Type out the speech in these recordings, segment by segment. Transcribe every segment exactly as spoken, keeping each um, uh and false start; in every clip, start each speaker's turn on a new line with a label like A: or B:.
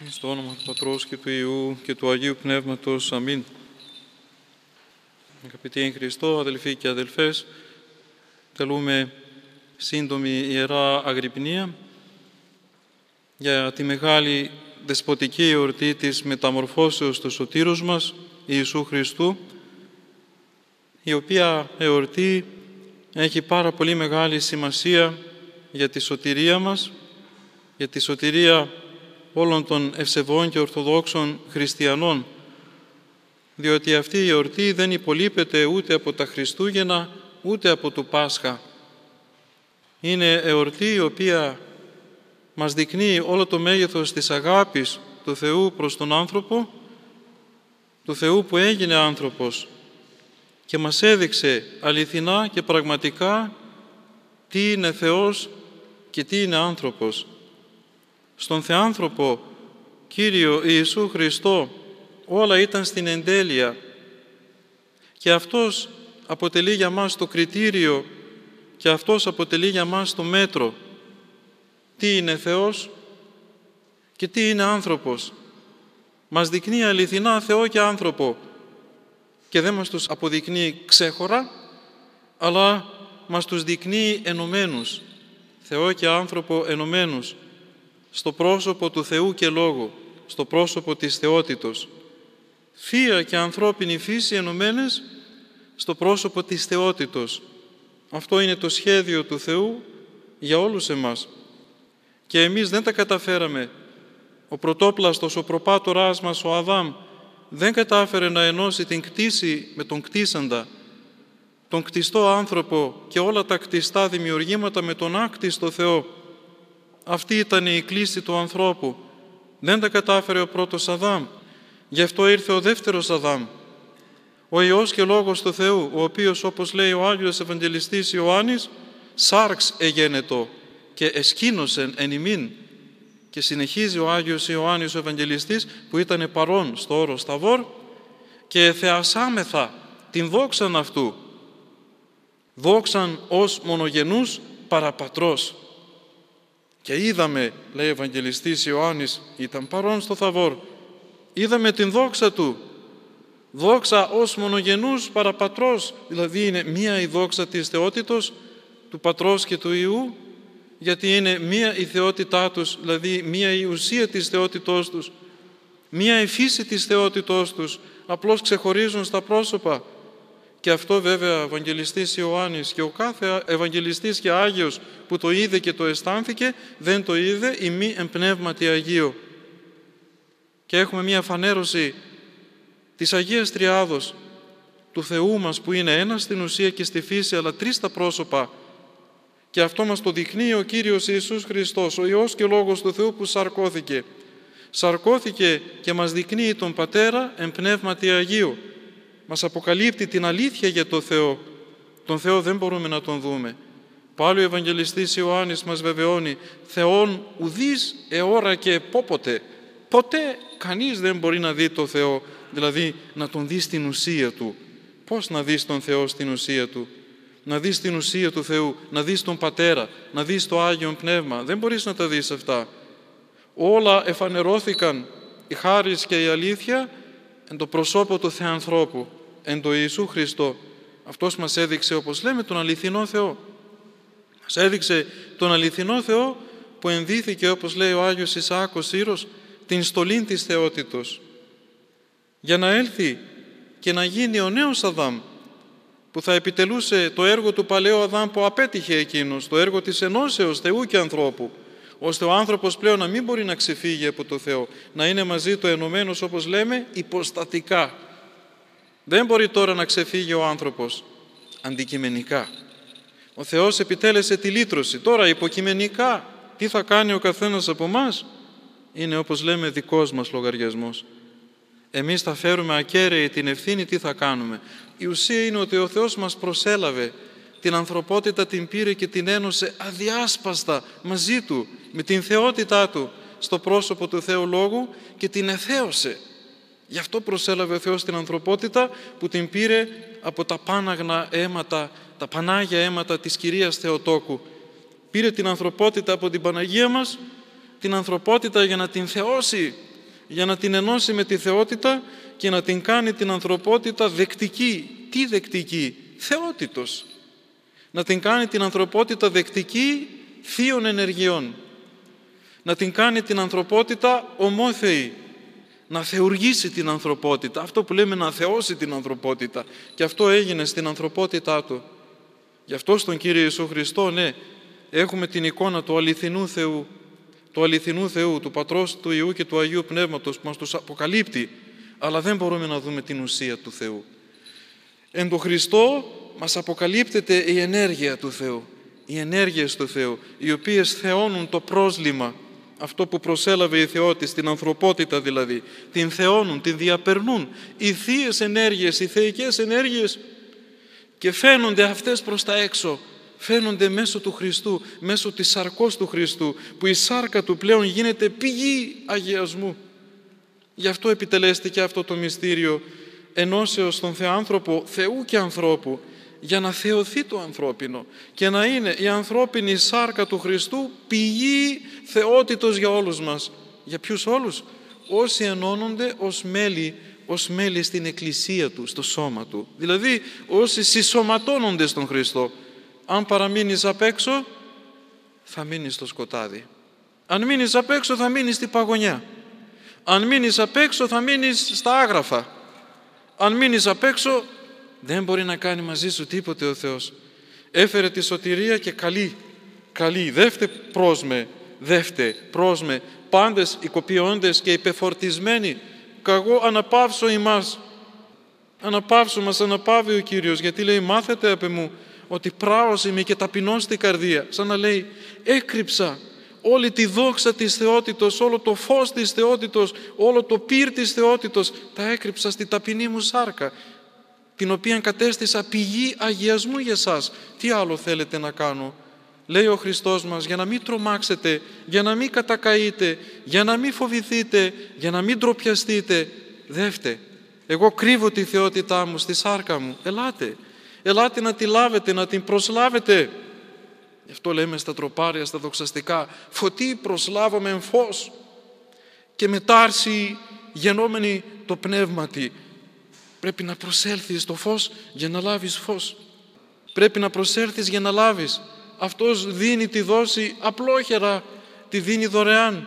A: Στο όνομα του Πατρός και του Υιού και του Αγίου Πνεύματος. Αμήν. Αγαπητοί εν Χριστώ, αδελφοί και αδελφές, τελούμε σύντομη Ιερά Αγρυπνία για τη μεγάλη δεσποτική εορτή της μεταμορφώσεως του Σωτήρους μας, Ιησού Χριστού, η οποία εορτή έχει πάρα πολύ μεγάλη σημασία για τη σωτηρία μας, για τη σωτηρία όλων των ευσεβών και ορθοδόξων χριστιανών, διότι αυτή η εορτή δεν υπολείπεται ούτε από τα Χριστούγεννα, ούτε από το Πάσχα. Είναι εορτή η οποία μας δεικνύει όλο το μέγεθος της αγάπης του Θεού προς τον άνθρωπο, του Θεού που έγινε άνθρωπος και μας έδειξε αληθινά και πραγματικά τι είναι Θεός και τι είναι άνθρωπος. Στον Θεάνθρωπο Κύριο Ιησού Χριστό όλα ήταν στην εντέλεια και Αυτός αποτελεί για μας το κριτήριο και Αυτός αποτελεί για μας το μέτρο. Τι είναι Θεός και τι είναι άνθρωπος. Μας δεικνύει αληθινά Θεό και άνθρωπο και δεν μας τους αποδεικνύει ξέχωρα, αλλά μας τους δεικνύει ενωμένους, Θεό και άνθρωπο ενωμένους, στο πρόσωπο του Θεού και Λόγου, στο πρόσωπο της θεότητος. Θεία και ανθρώπινη φύση ενωμένες στο πρόσωπο της θεότητος. Αυτό είναι το σχέδιο του Θεού για όλους εμάς. Και εμείς δεν τα καταφέραμε. Ο πρωτόπλαστος, ο προπάτοράς μας, ο Αδάμ, δεν κατάφερε να ενώσει την κτήση με τον κτήσαντα, τον κτιστό άνθρωπο και όλα τα κτιστά δημιουργήματα με τον άκτιστο Θεό. Αυτή ήταν η κλίση του ανθρώπου. Δεν τα κατάφερε ο πρώτος Αδάμ. Γι' αυτό ήρθε ο δεύτερος Αδάμ, ο Υιός και Λόγος του Θεού, ο οποίος, όπως λέει ο Άγιος Ευαγγελιστής Ιωάννης, σάρξ εγένετο και εσκήνωσεν εν ημίν. Και συνεχίζει ο Άγιος Ιωάννης ο Ευαγγελιστής, που ήταν παρόν στο όρος Ταβόρ, και θεασάμεθα την δόξαν αυτού, δόξαν ως μονογενούς παραπατρός. Και είδαμε, λέει ο Ευαγγελιστής Ιωάννης, ήταν παρόν στο Θαβόρ, είδαμε την δόξα του, δόξα ως μονογενούς παραπατρός, δηλαδή είναι μία η δόξα της θεότητος, του Πατρός και του Υιού, γιατί είναι μία η θεότητά τους, δηλαδή μία η ουσία της θεότητός τους, μία η φύση της θεότητός τους, απλώς ξεχωρίζουν στα πρόσωπα. Και αυτό βέβαια ο Ευαγγελιστής Ιωάννης και ο κάθε Ευαγγελιστής και Άγιος που το είδε και το αισθάνθηκε, δεν το είδε η μη εμπνεύματι Αγίου. Και έχουμε μία φανέρωση της Αγίας Τριάδος, του Θεού μας που είναι ένας στην ουσία και στη φύση, αλλά τρεις στα πρόσωπα. Και αυτό μας το δεικνύει ο Κύριος Ιησούς Χριστός, ο Υιός και Λόγος του Θεού που σαρκώθηκε. Σαρκώθηκε και μας δεικνύει τον Πατέρα εν πνεύματι Αγίου. Μας αποκαλύπτει την αλήθεια για τον Θεό. Τον Θεό δεν μπορούμε να τον δούμε. Πάλι ο Ευαγγελιστής Ιωάννης μας βεβαιώνει, Θεόν ουδείς εώρα και πόποτε. Ποτέ κανείς δεν μπορεί να δει τον Θεό, δηλαδή να τον δει στην ουσία Του. Πώς να δεις τον Θεό στην ουσία Του? Να δεις την ουσία του Θεού, να δεις τον Πατέρα, να δεις το Άγιον Πνεύμα. Δεν μπορείς να τα δεις αυτά. Όλα εφανερώθηκαν η χάρις και η αλήθεια εν το προσώπο του Θεανθρώπου, εν το Ιησού Χριστό. Αυτός μας έδειξε, όπως λέμε, τον αληθινό Θεό. Μας έδειξε τον αληθινό Θεό που ενδύθηκε, όπως λέει ο Άγιος Ισαάκος Σύρος, την στολήν της θεότητος, για να έλθει και να γίνει ο νέος Αδάμ, που θα επιτελούσε το έργο του παλαιού Αδάμ που απέτυχε εκείνος, το έργο της ενώσεως Θεού και ανθρώπου, ώστε ο άνθρωπος πλέον να μην μπορεί να ξεφύγει από το Θεό, να είναι μαζί του ενωμένος, όπως λέμε, υποστατικά. Δεν μπορεί τώρα να ξεφύγει ο άνθρωπος αντικειμενικά. Ο Θεός επιτέλεσε τη λύτρωση. Τώρα υποκειμενικά τι θα κάνει ο καθένας από εμάς είναι, όπως λέμε, δικός μας λογαριασμός. Εμείς θα φέρουμε ακέραιη την ευθύνη, τι θα κάνουμε. Η ουσία είναι ότι ο Θεός μας προσέλαβε, την ανθρωπότητα την πήρε και την ένωσε αδιάσπαστα μαζί Του, με την θεότητά Του, στο πρόσωπο του Θεού Λόγου και την εθέωσε. Γι' αυτό προσέλαβε ο Θεός την ανθρωπότητα που την πήρε από τα πάναγνα αίματα, τα πανάγια αίματα της Κυρίας Θεοτόκου. Πήρε την ανθρωπότητα από την Παναγία μας, την ανθρωπότητα για να την θεώσει για να την ενώσει με τη θεότητα και να την κάνει την ανθρωπότητα δεκτική. Τι δεκτική? Θεότητος. Να την κάνει την ανθρωπότητα δεκτική θείων ενεργειών. Να την κάνει την ανθρωπότητα ομόθεη. Να θεουργήσει την ανθρωπότητα. Αυτό που λέμε να θεώσει την ανθρωπότητα. Και αυτό έγινε στην ανθρωπότητά του. Γι' αυτό στον Κύριο Ιησού Χριστό, ναι, έχουμε την εικόνα του αληθινού Θεού, του αληθινού Θεού, του Πατρός, του Υιού και του Αγίου Πνεύματος που μας τους αποκαλύπτει, αλλά δεν μπορούμε να δούμε την ουσία του Θεού. Εν το Χριστό μας αποκαλύπτεται η ενέργεια του Θεού, οι ενέργειες του Θεού, οι οποίες θεώνουν το πρόσλημα, αυτό που προσέλαβε η θεότης, την ανθρωπότητα δηλαδή, την θεώνουν, την διαπερνούν, οι θείες ενέργειες, οι θεϊκές ενέργειες, και φαίνονται αυτές προς τα έξω, φαίνονται μέσω του Χριστού, μέσω της σαρκός του Χριστού, που η σάρκα του πλέον γίνεται πηγή αγιασμού. Γι' αυτό επιτελέστηκε αυτό το μυστήριο ενώσεως στον Θεάνθρωπο, Θεού και ανθρώπου, για να θεωθεί το ανθρώπινο και να είναι η ανθρώπινη σάρκα του Χριστού πηγή θεότητος για όλους μας. Για ποιους όλους? Όσοι ενώνονται ως μέλη, ως μέλη στην Εκκλησία του, στο σώμα του. Δηλαδή όσοι συσσωματώνονται στον Χριστό. Αν παραμείνεις απ' έξω, θα μείνεις στο σκοτάδι. Αν μείνεις απ' έξω, θα μείνεις στη παγωνιά. Αν μείνεις απ' έξω, θα μείνεις στα άγραφα. Αν μείνεις απ' έξω, δεν μπορεί να κάνει μαζί σου τίποτε ο Θεός. Έφερε τη σωτηρία και καλή, καλή, δεύτε προς με, δεύτε προς με, πάντες οικοποιώντες και υπεφορτισμένοι, καγώ αναπαύσω ημάς. Αναπαύσω μας, αναπαύει ο Κύριος, γιατί λέει μάθετε απ' εμού ότι πράος είμαι και ταπεινός στη καρδία. Σαν να λέει έκρυψα όλη τη δόξα της θεότητος, όλο το φως της θεότητος, όλο το πύρ της θεότητος, τα έκρυψα στη ταπεινή μου σάρκα, την οποία κατέστησα πηγή αγιασμού για σας. Τι άλλο θέλετε να κάνω? Λέει ο Χριστός μας, για να μην τρομάξετε, για να μην κατακαείτε, για να μην φοβηθείτε, για να μην ντροπιαστείτε. Δεύτε, εγώ κρύβω τη θεότητά μου στη σάρκα μου. Ελάτε, ελάτε να τη λάβετε, να την προσλάβετε. Γι' αυτό λέμε στα τροπάρια, στα δοξαστικά, φωτί προσλάβαμε εν φως και μετάρση γενόμενη το πνεύματι. Πρέπει να προσέλθεις στο φως για να λάβεις φως. Πρέπει να προσέλθεις για να λάβεις. Αυτός δίνει τη δόση απλόχερα, τη δίνει δωρεάν.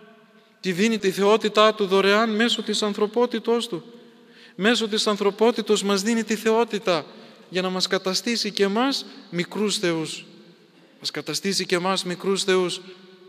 A: Τη δίνει τη θεότητά του δωρεάν μέσω της ανθρωπότητός του. Μέσω της ανθρωπότητος μας δίνει τη θεότητα για να μας καταστήσει και εμάς μικρούς θεούς. Μας καταστήσει και εμάς μικρούς θεούς.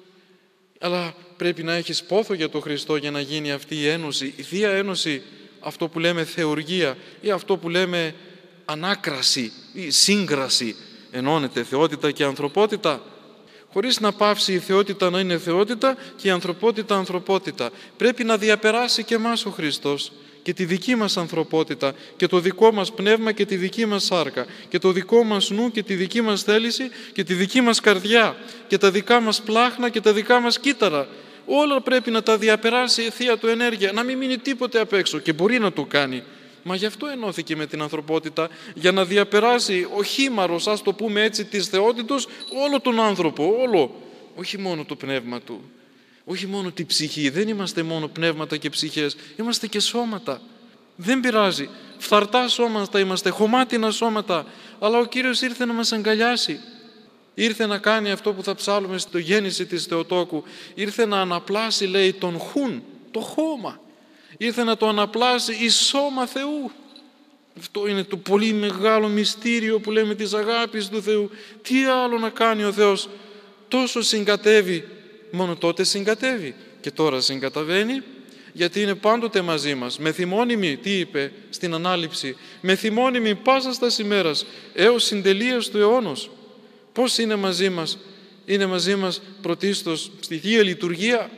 A: Αλλά πρέπει να έχεις πόθο για τον Χριστό για να γίνει αυτή η ένωση, η Θεία Ένωση, αυτό που λέμε θεουργία ή αυτό που λέμε ανάκραση ή σύγκραση. Ενώνεται θεότητα και ανθρωπότητα, χωρίς να πάυσει η θεότητα να είναι θεότητα και η ανθρωπότητα ανθρωπότητα. Πρέπει να διαπεράσει και εμάς ο Χριστός και τη δική μας ανθρωπότητα και το δικό μας πνεύμα και τη δική μας σάρκα και το δικό μας νου και τη δική μας θέληση και τη δική μας καρδιά και τα δικά μας πλάχνα και τα δικά μας κύτταρα. Όλα πρέπει να τα διαπεράσει η Θεία Του ενέργεια, να μην μείνει τίποτε απ' έξω, και μπορεί να το κάνει. Μα γι' αυτό ενώθηκε με την ανθρωπότητα, για να διαπεράσει ο χήμαρος, ας το πούμε έτσι, της θεότητος, όλο τον άνθρωπο, όλο, όχι μόνο το πνεύμα του, όχι μόνο τη ψυχή. Δεν είμαστε μόνο πνεύματα και ψυχές, είμαστε και σώματα. Δεν πειράζει, φθαρτά σώματα είμαστε, χωμάτινα σώματα, αλλά ο Κύριος ήρθε να μας αγκαλιάσει. Ήρθε να κάνει αυτό που θα ψάλουμε στο γέννηση της Θεοτόκου. Ήρθε να αναπλάσει, λέει, τον χουν, το χώμα. Ήρθε να το αναπλάσει εις σώμα Θεού. Αυτό είναι το πολύ μεγάλο μυστήριο που λέμε της αγάπης του Θεού. Τι άλλο να κάνει ο Θεός? Τόσο συγκατεύει, μόνο τότε συγκατεύει και τώρα συγκαταβαίνει, γιατί είναι πάντοτε μαζί μας. Με θυμώνυμη, τι είπε στην Ανάληψη, με θυμώνυμη πάσα στα ημέρας έως συντελείας του αιώνος. Πώς είναι μαζί μας? Είναι μαζί μας πρωτίστως στη Θεία Λειτουργία,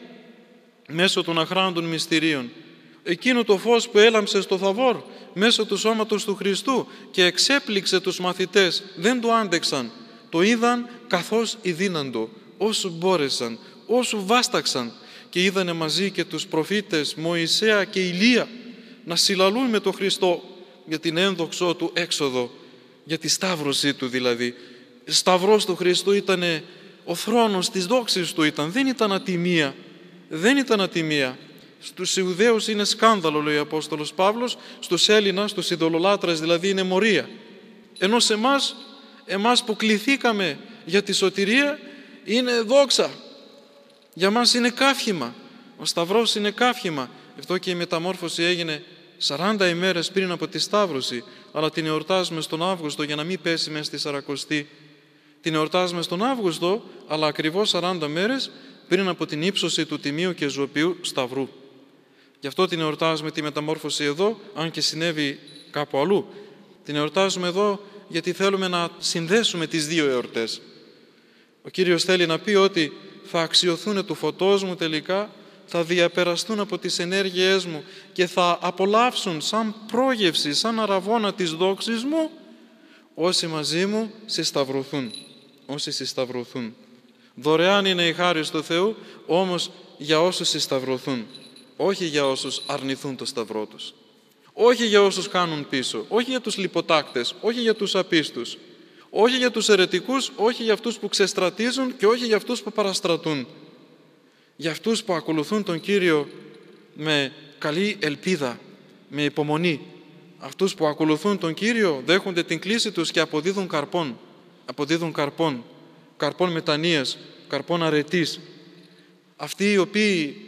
A: μέσω των αχράντων μυστηρίων. Εκείνο το φως που έλαμψε στο Θαβόρ μέσω του σώματος του Χριστού και εξέπληξε τους μαθητές, δεν το άντεξαν, το είδαν καθώς ειδύναντο, όσο μπόρεσαν, όσο βάσταξαν, και είδανε μαζί και τους προφήτες Μωυσέα και Ηλία να συλλαλούν με τον Χριστό για την ένδοξό του έξοδο, για τη σταύρωσή του δηλαδή. Σταυρός του Χριστού ήταν ο θρόνος της δόξης του, ήταν, δεν ήταν ατιμία, δεν ήταν ατιμία. Στους Ιουδαίους είναι σκάνδαλο, λέει ο Απόστολος Παύλος, στους Έλληνας, στους ειδωλολάτρες δηλαδή, είναι μορία. Ενώ σε εμάς, εμάς που κληθήκαμε για τη σωτηρία, είναι δόξα. Για μας είναι καύχημα. Ο Σταυρός είναι καύχημα. Αυτό και η μεταμόρφωση έγινε σαράντα ημέρες πριν από τη Σταύρωση, αλλά την εορτάζουμε στον Αύγουστο για να μην πέσει μέσα στη Σαρακοστή. Την εορτάζουμε στον Αύγουστο, αλλά ακριβώς σαράντα μέρες πριν από την ύψωση του Τιμίου και Ζωοποιού Σταυρού. Γι' αυτό την εορτάζουμε τη μεταμόρφωση εδώ, αν και συνέβη κάπου αλλού. Την εορτάζουμε εδώ γιατί θέλουμε να συνδέσουμε τις δύο εορτές. Ο Κύριος θέλει να πει ότι θα αξιωθούν του φωτός μου τελικά, θα διαπεραστούν από τις ενέργειές μου και θα απολαύσουν σαν πρόγευση, σαν αραβώνα της δόξης μου, όσοι μαζί μου συσταυρωθούν. Όσοι συσταυρωθούν. Δωρεάν είναι η χάρις του Θεού, όμως για όσους συσταυρωθούν. Όχι για όσους αρνηθούν το σταυρό τους. Όχι για όσους κάνουν πίσω. Όχι για τους λιποτάκτες. Όχι για τους απίστους. Όχι για τους αιρετικούς. Όχι για αυτούς που ξεστρατίζουν και όχι για αυτούς που παραστρατούν. Για αυτούς που ακολουθούν τον Κύριο με καλή ελπίδα, με υπομονή. Αυτούς που ακολουθούν τον Κύριο δέχονται την κλήση τους και αποδίδουν καρπών. Αποδίδουν καρπών. Καρπών μετανοίας, καρπών αρετής. Αυτοί οι οποίοι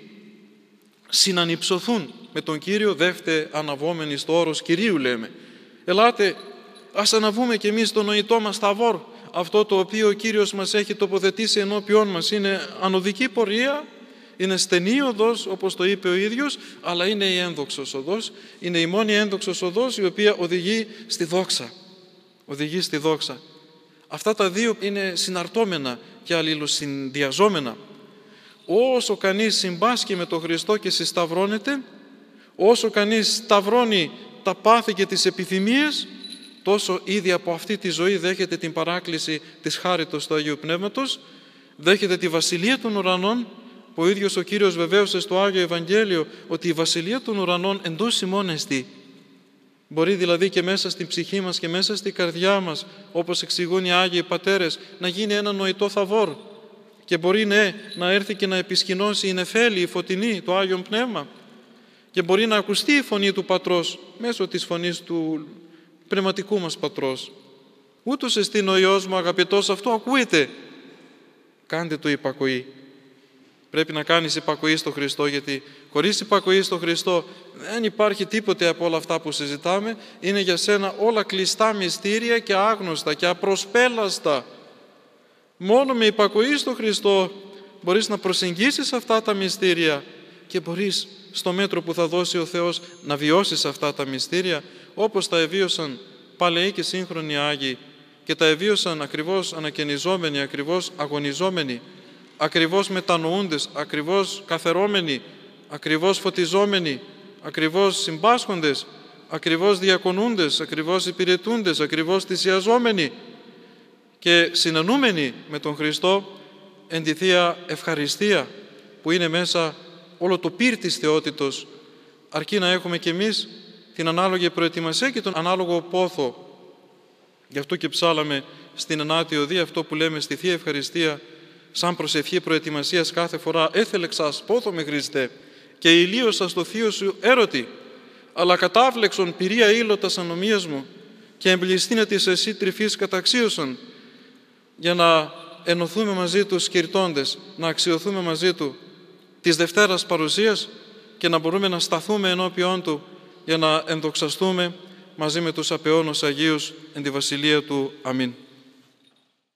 A: συνανυψωθούν με τον Κύριο, δεύτε αναβόμενοι στο όρος Κυρίου, λέμε. Ελάτε, ας αναβούμε κι εμείς το νοητό μας Θαβόρ, αυτό το οποίο ο Κύριος μας έχει τοποθετήσει ενώπιόν μας. Είναι ανωδική πορεία, είναι στενή οδός, όπως το είπε ο ίδιος, αλλά είναι η ένδοξος οδός, είναι η μόνη ένδοξος οδός η οποία οδηγεί στη δόξα. Οδηγεί στη δόξα. Αυτά τα δύο είναι συναρτώμενα και αλληλοσυνδυαζόμενα. Όσο κανείς συμπάσχει με τον Χριστό και συσταυρώνεται, όσο κανείς σταυρώνει τα πάθη και τις επιθυμίες, τόσο ήδη από αυτή τη ζωή δέχεται την παράκληση της χάριτος του Αγίου Πνεύματος, δέχεται τη Βασιλεία των Ουρανών, που ο ίδιος ο Κύριος βεβαίωσε στο Άγιο Ευαγγέλιο ότι η Βασιλεία των Ουρανών εντός ημών εστί. Μπορεί δηλαδή και μέσα στην ψυχή μας και μέσα στην καρδιά μας, όπως εξηγούν οι Άγιοι Πατέρες, να γίνει ένα νοητό Θαβόρ. Και μπορεί ναι, να έρθει και να επισκηνώσει η νεφέλη, η φωτεινή, το Άγιον Πνεύμα. Και μπορεί να ακουστεί η φωνή του Πατρός μέσω της φωνής του πνευματικού μας Πατρός. Ούτως εστίν ο Υιός μου αγαπητός, αυτό ακούεται. Κάντε το υπακοή. Πρέπει να κάνεις υπακοή στο Χριστό, γιατί χωρίς υπακοή στο Χριστό δεν υπάρχει τίποτε από όλα αυτά που συζητάμε. Είναι για σένα όλα κλειστά μυστήρια και άγνωστα και απροσπέλαστα. Μόνο με υπακοή στο Χριστό μπορείς να προσεγγίσεις αυτά τα μυστήρια και μπορείς στο μέτρο που θα δώσει ο Θεός να βιώσεις αυτά τα μυστήρια, όπως τα εβίωσαν παλαιοί και σύγχρονοι Άγιοι και τα εβίωσαν ακριβώς ανακαινιζόμενοι, ακριβώς αγωνιζόμενοι, ακριβώς μετανοούντες, ακριβώς καθερώμενοι, ακριβώς φωτιζόμενοι, ακριβώς συμπάσχοντες, ακριβώς διακονούντες, ακριβώς υπηρετούντες, ακριβώς θυσιαζόμενοι και συνενούμενοι με τον Χριστό εν τη Θεία Ευχαριστία, που είναι μέσα όλο το πύρ της θεότητος, αρκεί να έχουμε κι εμείς την ανάλογη προετοιμασία και τον ανάλογο πόθο. Γι' αυτό και ψάλαμε στην ενάτη οδή αυτό που λέμε στη Θεία Ευχαριστία, σαν προσευχή προετοιμασίας κάθε φορά: «Έθελεξας πόθο με Χριστέ και ηλίωσα στο θείο σου έρωτη, αλλά κατάβλεξον πυρία ήλωτας ανομίας μου και εμπληστήνε της εσύ τρυφής καταξίωσον», για να ενωθούμε μαζί του σκυρτώντες, να αξιωθούμε μαζί του της Δευτέρας Παρουσίας και να μπορούμε να σταθούμε ενώπιόν του για να ενδοξαστούμε μαζί με τους απεώνους Αγίους εν τη Βασιλεία του. Αμήν.